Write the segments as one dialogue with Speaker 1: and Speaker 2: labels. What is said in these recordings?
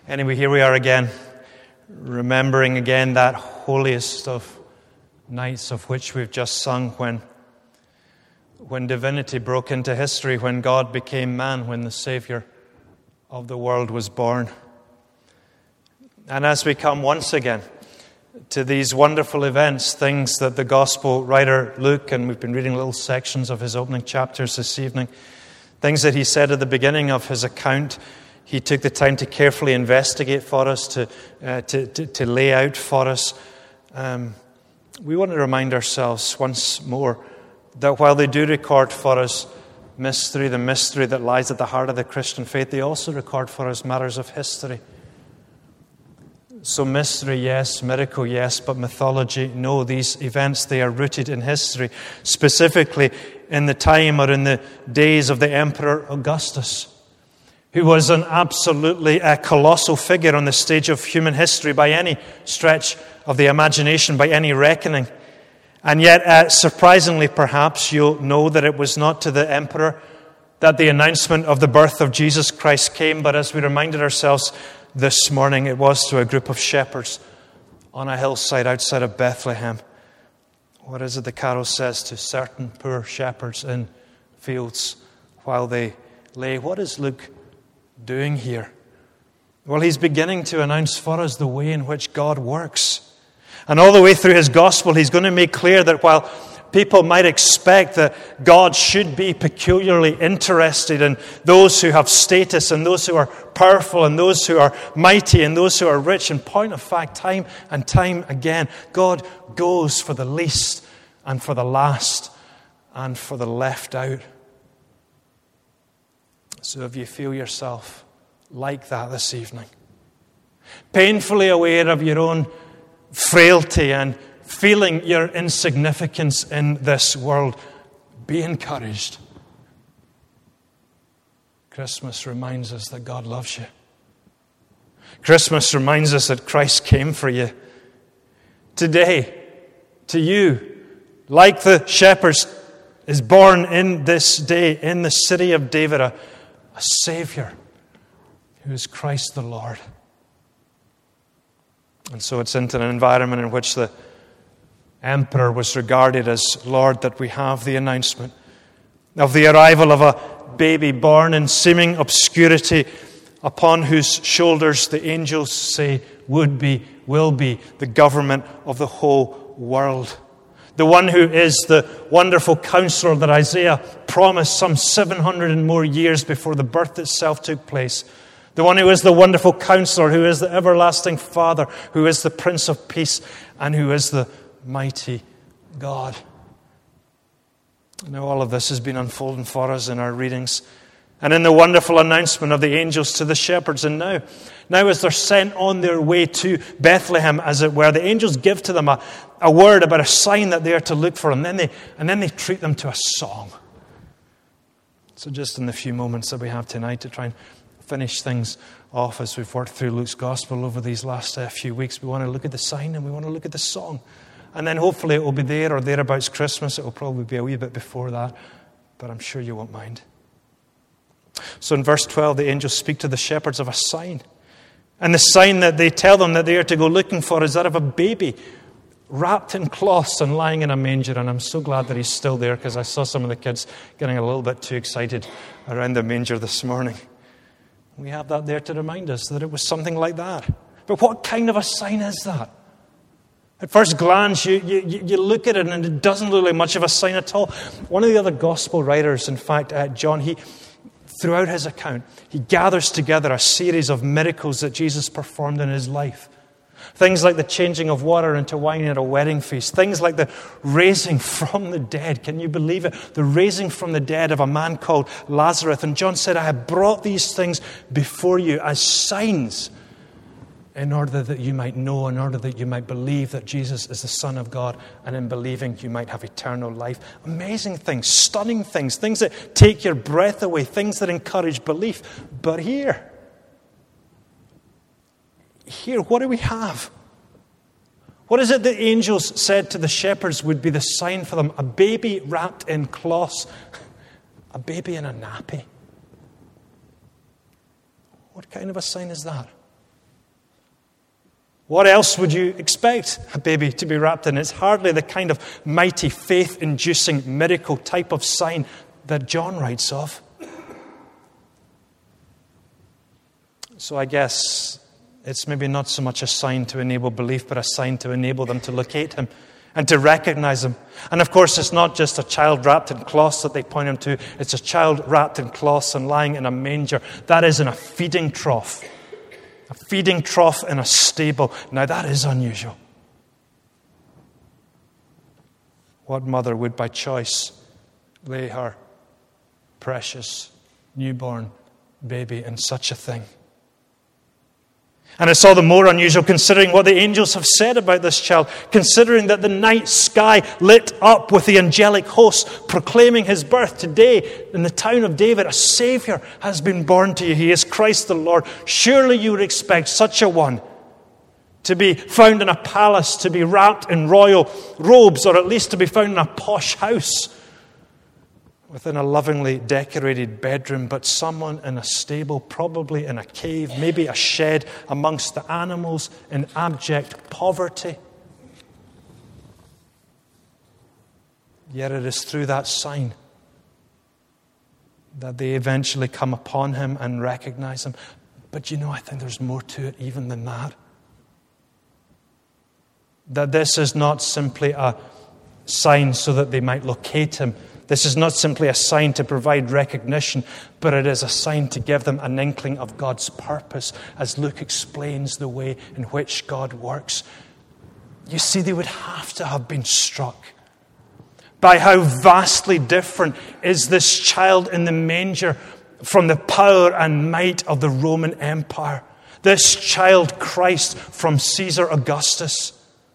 Speaker 1: Anyway, here we are again, remembering again that holiest of nights of which we've just sung, when divinity broke into history, when God became man, when the Savior of the world was born. And as we come once again to these wonderful events, things that the Gospel writer Luke, and we've been reading little sections of his opening chapters this evening, things that he said at the beginning of his account, he took the time to carefully investigate for us, to lay out for us. We want to remind ourselves once more that while they do record for us the mystery that lies at the heart of the Christian faith, they also record for us matters of history. So mystery, yes. Miracle, yes. But mythology, no. These events, they are rooted in history, specifically in the time or in the days of the Emperor Augustus, who was an absolutely colossal figure on the stage of human history by any stretch of the imagination, by any reckoning. And yet, surprisingly perhaps, you'll know that it was not to the emperor that the announcement of the birth of Jesus Christ came, but as we reminded ourselves this morning, it was to a group of shepherds on a hillside outside of Bethlehem. What is it the carol says? To certain poor shepherds in fields while they lay. What is Luke doing here? Well, he's beginning to announce for us the way in which God works. And all the way through his gospel, he's going to make clear that while people might expect that God should be peculiarly interested in those who have status and those who are powerful and those who are mighty and those who are rich, in point of fact, time and time again, God goes for the least and for the last and for the left out. So if you feel yourself like that this evening, painfully aware of your own frailty and feeling your insignificance in this world, be encouraged. Christmas reminds us that God loves you. Christmas reminds us that Christ came for you. Today, to you, like the shepherds, is born in this day in the city of David a Savior who is Christ the Lord. And so it's into an environment in which the emperor was regarded as Lord that we have the announcement of the arrival of a baby born in seeming obscurity, upon whose shoulders the angels say would be, will be, the government of the whole world. The one who is the wonderful counselor that Isaiah promised some 700 and more years before the birth itself took place. The one who is the wonderful counselor, who is the everlasting Father, who is the Prince of Peace, and who is the mighty God. Now all of this has been unfolding for us in our readings and in the wonderful announcement of the angels to the shepherds. And now as they're sent on their way to Bethlehem, as it were, the angels give to them a word about a sign that they are to look for, and then they treat them to a song. So just in the few moments that we have tonight to try and finish things off as we've worked through Luke's Gospel over these last few weeks, we want to look at the sign and we want to look at the song. And then hopefully it will be there or thereabouts Christmas. It will probably be a wee bit before that, but I'm sure you won't mind. So in verse 12, the angels speak to the shepherds of a sign. And the sign that they tell them that they are to go looking for is that of a baby wrapped in cloths and lying in a manger. And I'm so glad that he's still there, because I saw some of the kids getting a little bit too excited around the manger this morning. We have that there to remind us that it was something like that. But what kind of a sign is that? At first glance, you look at it and it doesn't look like much of a sign at all. One of the other gospel writers, in fact, John, throughout his account, he gathers together a series of miracles that Jesus performed in his life. Things like the changing of water into wine at a wedding feast. Things like the raising from the dead. Can you believe it? The raising from the dead of a man called Lazarus. And John said, I have brought these things before you as signs, in order that you might know, in order that you might believe that Jesus is the Son of God, and in believing you might have eternal life. Amazing things, stunning things, things that take your breath away, things that encourage belief. But here, what do we have? What is it the angels said to the shepherds would be the sign for them? A baby wrapped in cloths, a baby in a nappy. What kind of a sign is that? What else would you expect a baby to be wrapped in? It's hardly the kind of mighty, faith-inducing miracle type of sign that John writes of. So I guess it's maybe not so much a sign to enable belief, but a sign to enable them to locate him and to recognize him. And of course, it's not just a child wrapped in cloths that they point him to. It's a child wrapped in cloths and lying in a manger. That is in a feeding trough. A feeding trough in a stable. Now that is unusual. What mother would by choice lay her precious newborn baby in such a thing? And it's all the more unusual considering what the angels have said about this child, considering that the night sky lit up with the angelic hosts proclaiming his birth. Today, in the town of David, a Savior has been born to you. He is Christ the Lord. Surely you would expect such a one to be found in a palace, to be wrapped in royal robes, or at least to be found in a posh house within a lovingly decorated bedroom, but someone in a stable, probably in a cave, maybe a shed amongst the animals in abject poverty. Yet it is through that sign that they eventually come upon him and recognize him. But I think there's more to it even than that. That this is not simply a sign so that they might locate him. This is not simply a sign to provide recognition, but it is a sign to give them an inkling of God's purpose, as Luke explains the way in which God works. You see, they would have to have been struck by how vastly different is this child in the manger from the power and might of the Roman Empire. This child Christ from Caesar Augustus.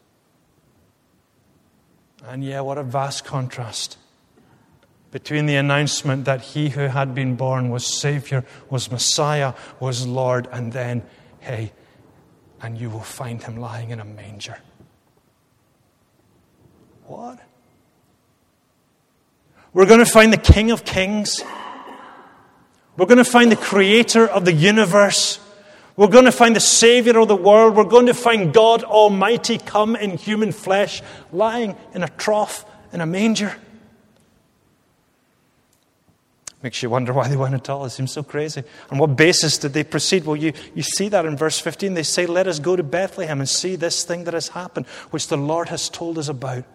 Speaker 1: And yeah, what a vast contrast between the announcement that he who had been born was Savior, was Messiah, was Lord, and then, hey, and you will find him lying in a manger. What? We're going to find the King of Kings. We're going to find the Creator of the universe. We're going to find the Savior of the world. We're going to find God Almighty come in human flesh, lying in a trough in a manger. Makes you wonder why they went at all. It seems so crazy. On what basis did they proceed? Well, you see that in verse 15. They say, let us go to Bethlehem and see this thing that has happened, which the Lord has told us about.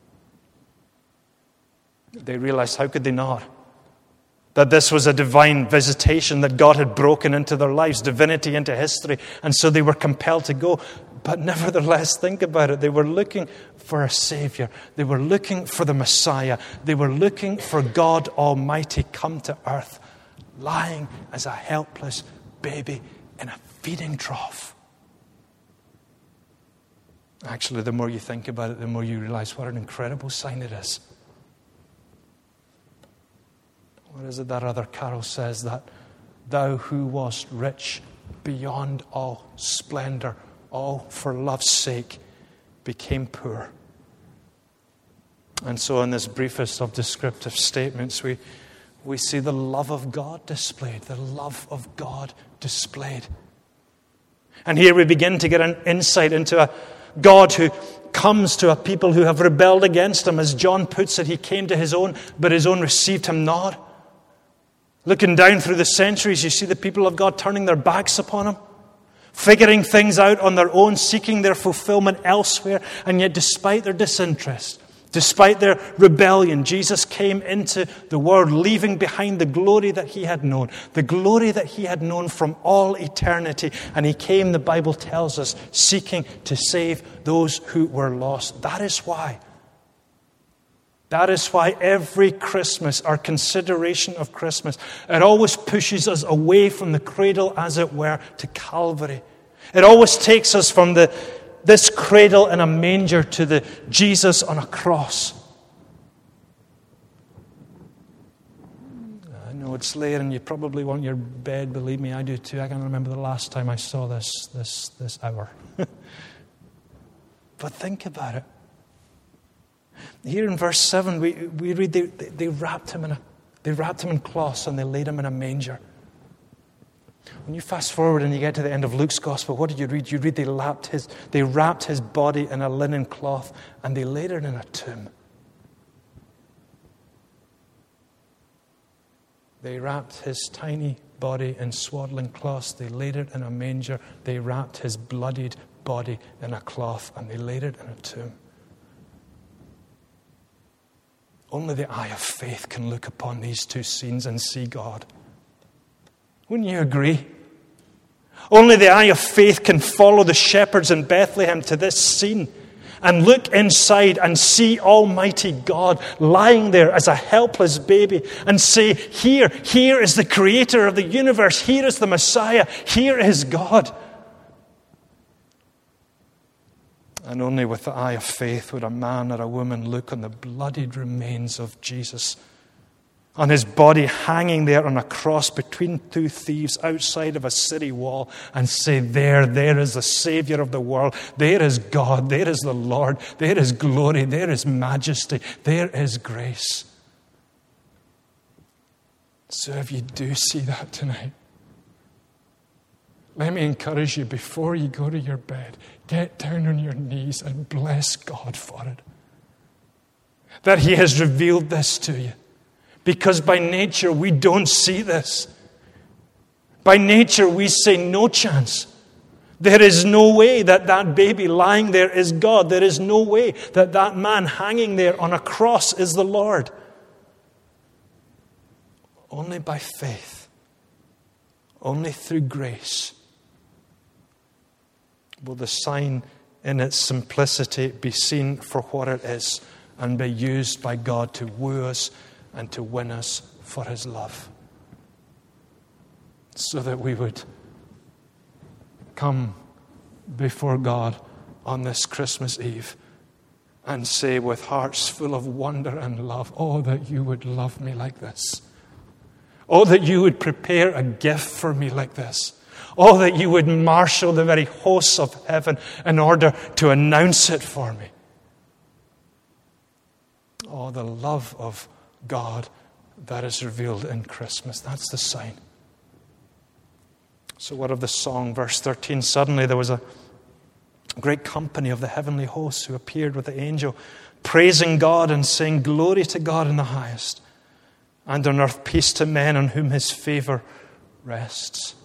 Speaker 1: They realized, how could they not? That this was a divine visitation, that God had broken into their lives, divinity into history. And so they were compelled to go. But nevertheless, think about it. They were looking for a Savior. They were looking for the Messiah. They were looking for God Almighty come to earth, lying as a helpless baby in a feeding trough. Actually, the more you think about it, the more you realize what an incredible sign it is. What is it that other carol says? That thou who wast rich beyond all splendor, all for love's sake became poor. And so in this briefest of descriptive statements, we see the love of God displayed, the love of God displayed. And here we begin to get an insight into a God who comes to a people who have rebelled against him. As John puts it, he came to his own, but his own received him not. Looking down through the centuries, you see the people of God turning their backs upon him, figuring things out on their own, seeking their fulfillment elsewhere. And yet, despite their disinterest, despite their rebellion, Jesus came into the world, leaving behind the glory that he had known, the glory that he had known from all eternity. And he came, the Bible tells us, seeking to save those who were lost. That is why every Christmas, our consideration of Christmas, it always pushes us away from the cradle, as it were, to Calvary. It always takes us from this cradle in a manger to the Jesus on a cross. I know it's late and you probably want your bed. Believe me, I do too. I can't remember the last time I saw this hour. But think about it. Here in verse 7, we read they wrapped him in cloths and they laid him in a manger. When you fast forward and you get to the end of Luke's gospel, what did you read? You read they wrapped his body in a linen cloth and they laid it in a tomb. They wrapped his tiny body in swaddling cloths. They laid it in a manger. They wrapped his bloodied body in a cloth and they laid it in a tomb. Only the eye of faith can look upon these two scenes and see God. Wouldn't you agree? Only the eye of faith can follow the shepherds in Bethlehem to this scene and look inside and see Almighty God lying there as a helpless baby and say, here is the Creator of the universe. Here is the Messiah. Here is God. And only with the eye of faith would a man or a woman look on the bloodied remains of Jesus, on his body hanging there on a cross between two thieves outside of a city wall, and say, there is the Savior of the world. There is God. There is the Lord. There is glory. There is majesty. There is grace. So if you do see that tonight, let me encourage you, before you go to your bed, get down on your knees and bless God for it. That He has revealed this to you. Because by nature we don't see this. By nature we say no chance. There is no way that that baby lying there is God. There is no way that that man hanging there on a cross is the Lord. Only by faith, only through grace, will the sign in its simplicity be seen for what it is and be used by God to woo us and to win us for His love. So that we would come before God on this Christmas Eve and say with hearts full of wonder and love, oh, that you would love me like this. Oh, that you would prepare a gift for me like this. Oh, that you would marshal the very hosts of heaven in order to announce it for me. Oh, the love of God that is revealed in Christmas. That's the sign. So what of the song? Verse 13, suddenly there was a great company of the heavenly hosts who appeared with the angel, praising God and saying, glory to God in the highest, and on earth peace to men on whom His favor rests.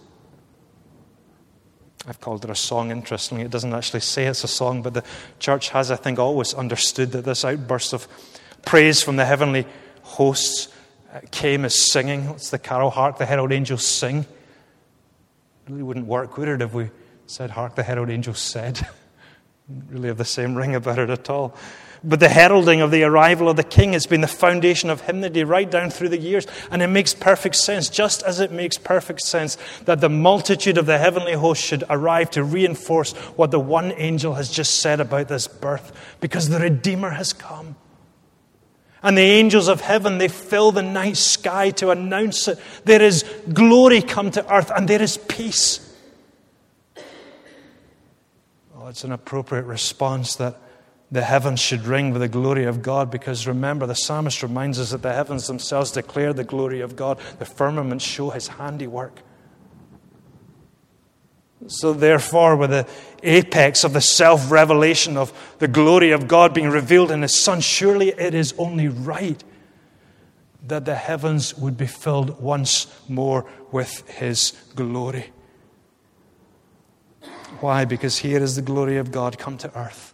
Speaker 1: I've called it a song, interestingly. It doesn't actually say it's a song, but the church has, I think, always understood that this outburst of praise from the heavenly hosts came as singing. It's the carol, Hark the Herald Angels Sing. It really wouldn't work, would it, if we said, Hark the Herald Angels Said. Wouldn't really have the same ring about it at all. But the heralding of the arrival of the King has been the foundation of hymnody right down through the years. And it makes perfect sense, just as it makes perfect sense that the multitude of the heavenly host should arrive to reinforce what the one angel has just said about this birth. Because the Redeemer has come. And the angels of heaven, they fill the night sky to announce it. There is glory come to earth and there is peace. Oh, it's an appropriate response that the heavens should ring with the glory of God, because remember, the psalmist reminds us that the heavens themselves declare the glory of God. The firmaments show His handiwork. So therefore, with the apex of the self-revelation of the glory of God being revealed in His Son, surely it is only right that the heavens would be filled once more with His glory. Why? Because here is the glory of God come to earth.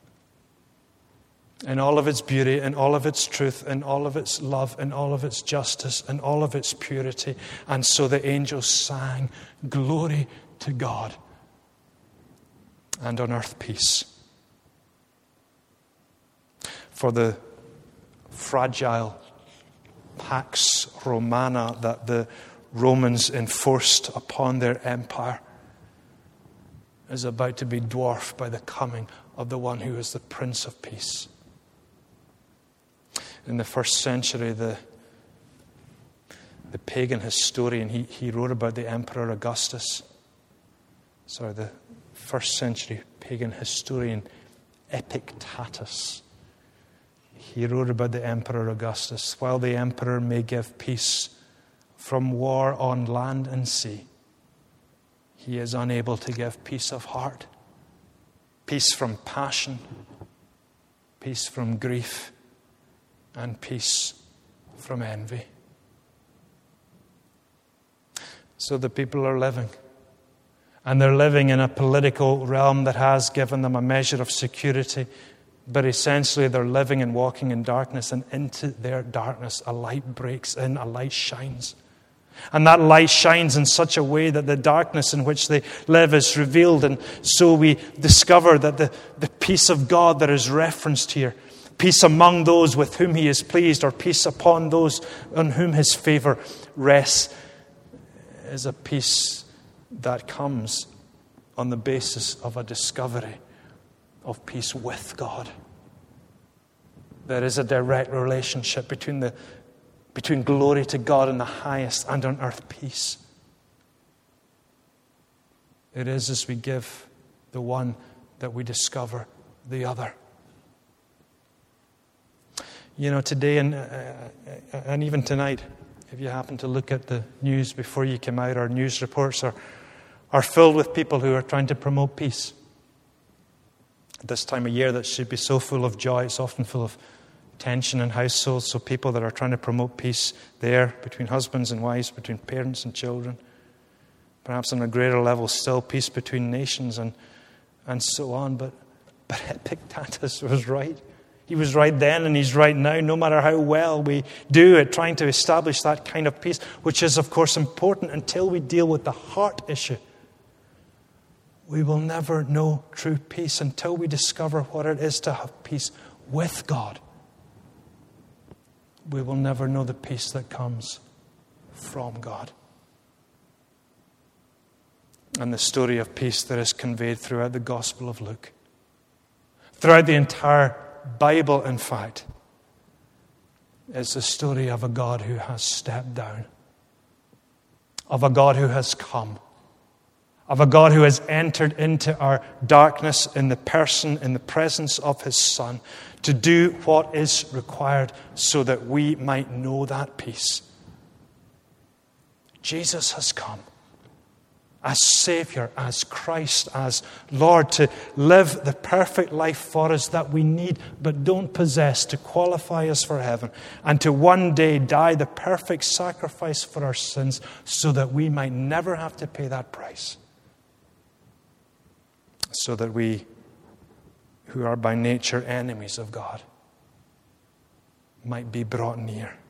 Speaker 1: In all of its beauty, in all of its truth, in all of its love, in all of its justice, in all of its purity. And so the angels sang, glory to God, and on earth peace. For the fragile Pax Romana that the Romans enforced upon their empire is about to be dwarfed by the coming of the one who is the Prince of Peace. In the first century, the pagan historian, he wrote about the Emperor Augustus. The first century pagan historian Epictetus. He wrote about the Emperor Augustus. While the emperor may give peace from war on land and sea, He is unable to give peace of heart, peace from passion, peace from grief, and peace from envy. So the people are living. And they're living in a political realm that has given them a measure of security. But essentially they're living and walking in darkness. And into their darkness a light breaks in, a light shines. And that light shines in such a way that the darkness in which they live is revealed. And so we discover that the peace of God that is referenced here, peace among those with whom He is pleased, or peace upon those on whom His favor rests, is a peace that comes on the basis of a discovery of peace with God. There is a direct relationship between glory to God in the highest and on earth peace. It is as we give the one that we discover the other. You know, today and even tonight, if you happen to look at the news before you came out, our news reports are filled with people who are trying to promote peace. At this time of year that should be so full of joy, it's often full of tension in households. So people that are trying to promote peace there between husbands and wives, between parents and children. Perhaps on a greater level still, peace between nations and so on. But Epictetus was right. He was right then and he's right now, no matter how well we do at trying to establish that kind of peace, which is, of course, important until we deal with the heart issue. We will never know true peace until we discover what it is to have peace with God. We will never know the peace that comes from God. And the story of peace that is conveyed throughout the Gospel of Luke, throughout the entire Bible, in fact, is the story of a God who has stepped down, of a God who has come, of a God who has entered into our darkness in the person, in the presence of His Son, to do what is required so that we might know that peace. Jesus has come as Savior, as Christ, as Lord, to live the perfect life for us that we need but don't possess, to qualify us for heaven, and to one day die the perfect sacrifice for our sins so that we might never have to pay that price. So that we, who are by nature enemies of God, might be brought near